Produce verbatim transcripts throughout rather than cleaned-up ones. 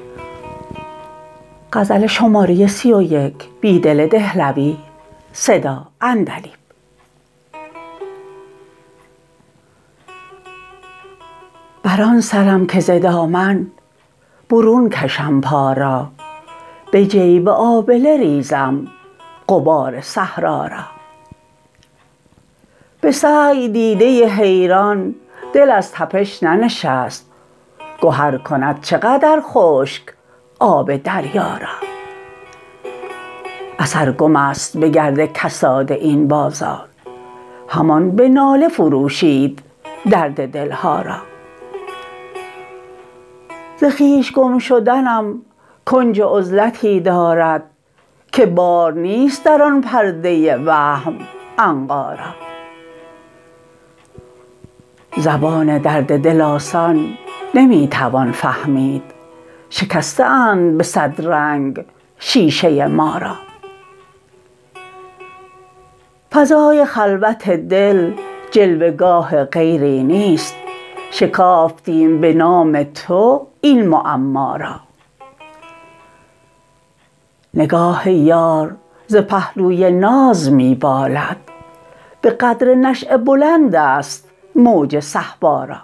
غزل شماره سی و یک بیدل دهلوی صدا عندلیب. بر آن سرم که ز دامن برون کشم پا را، به جیب آبله ریزم غبار صحرا را. به سعی دیده حیران دل از تپش ننشست، گهر کند چقدر خشک آب دریا را. اثر گم است به گرد کساد این بازار، همان به ناله فروشید درد دلها را. ز خویش گم شدنم کنج عزلتی دارد، که بار نیست در آن پرده وهم عنقا را. زبان درد دل آسان نمی توان فهمید، شکسته اند به صد رنگ شیشه ما را. فضای خلوت دل جلوه گاه غیری نیست، شکافتیم به نام تو این معما را. نگاه یار ز پهلوی ناز می بالد، به قدر نشأه بلند است موج صهبا را.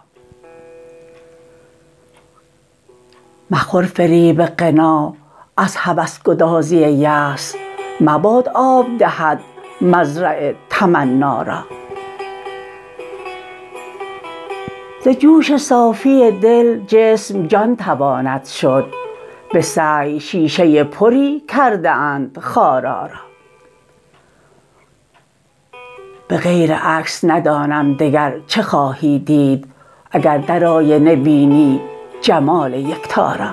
مخور فریب غنا از هوس گدازی یأس، مباد آب دهد مزرع تمنا را. ز جوش صافی دل جسم جان تواند شد، به سعی شیشه پری کرده اند خارا را. به غیر عکس ندانم دگر چه خواهی دید، اگر در آینه بینی جمال یکتا را.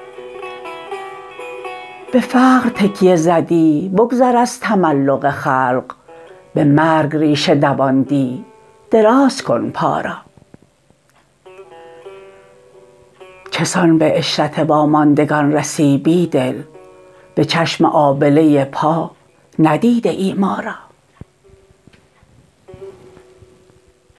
به فقر تکیه زدی بگذر از تملق خلق، به مرگ ریشه دواندی دراز کن پا را. چسان به عشرت واماندگان رسی بیدل، به چشم آبله پا ندیده ای ما را.